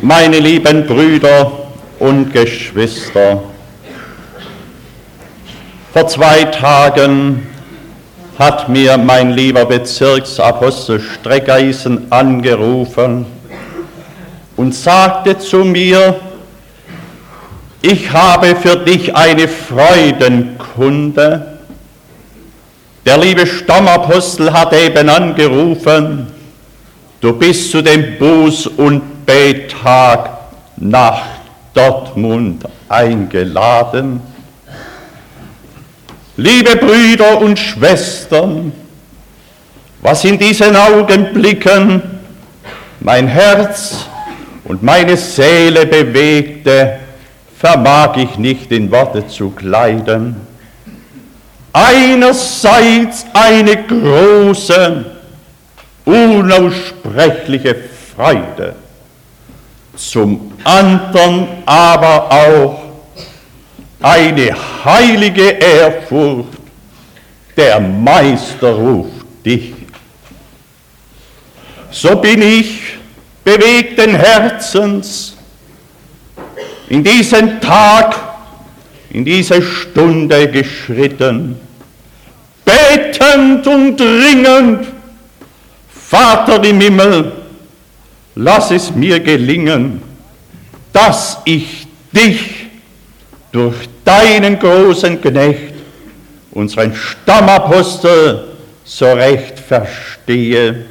Meine lieben Brüder und Geschwister, vor 2 Tagen hat mir mein lieber Bezirksapostel Streckeisen angerufen und sagte zu mir: Ich habe für dich eine Freudenkunde. Der liebe Stammapostel hat eben angerufen, du bist zu dem Buß- und Bettag nach Dortmund eingeladen. Liebe Brüder und Schwestern, was in diesen Augenblicken mein Herz und meine Seele bewegte, vermag ich nicht in Worte zu kleiden. Einerseits eine große, unaussprechliche Freude, zum anderen aber auch eine heilige Ehrfurcht. Der Meister ruft dich. So bin ich bewegten Herzens in diesen Tag, in diese Stunde geschritten, betend und dringend: Vater im Himmel, lass es mir gelingen, dass ich dich durch deinen großen Knecht, unseren Stammapostel, so recht verstehe.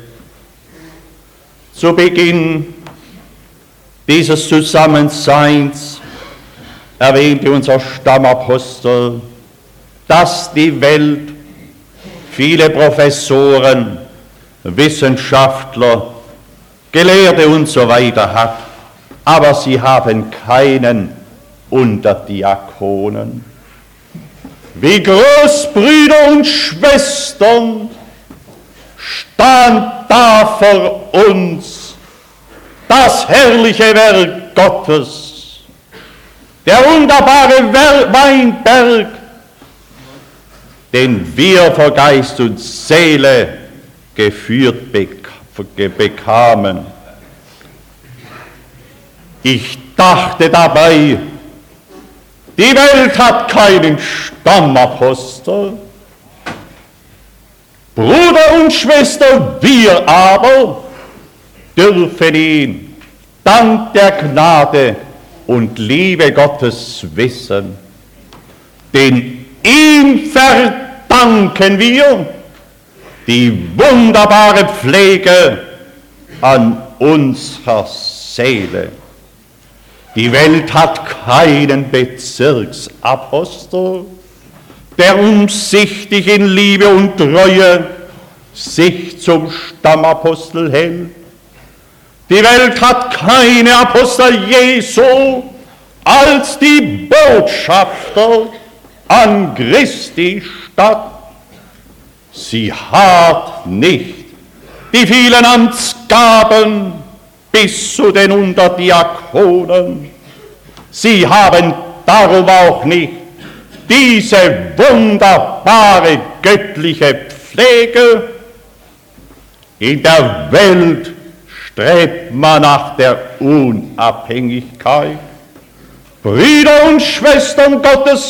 Zu Beginn dieses Zusammenseins erwähnte unser Stammapostel, dass die Welt viele Professoren, Wissenschaftler, Gelehrte und so weiter hat, aber sie haben keinen Unterdiakonen. Wie groß, Brüder und Schwestern, stand da vor uns das herrliche Werk Gottes, der wunderbare Weinberg, den wir vor Geist und Seele geführt bekamen. Ich dachte dabei, die Welt hat keinen Stammapostel. Bruder und Schwester, wir aber dürfen ihn dank der Gnade und Liebe Gottes wissen. Denn ihm verdanken wir die wunderbare Pflege an unserer Seele. Die Welt hat keinen Bezirksapostel, der umsichtig in Liebe und Treue sich zum Stammapostel hält. Die Welt hat keine Apostel Jesu als die Botschafter an Christi Stadt. Sie hat nicht die vielen Amtsgaben bis zu den Unterdiakonen. Sie haben darum auch nicht diese wunderbare göttliche Pflege. In der Welt strebt man nach der Unabhängigkeit. Brüder und Schwestern Gottes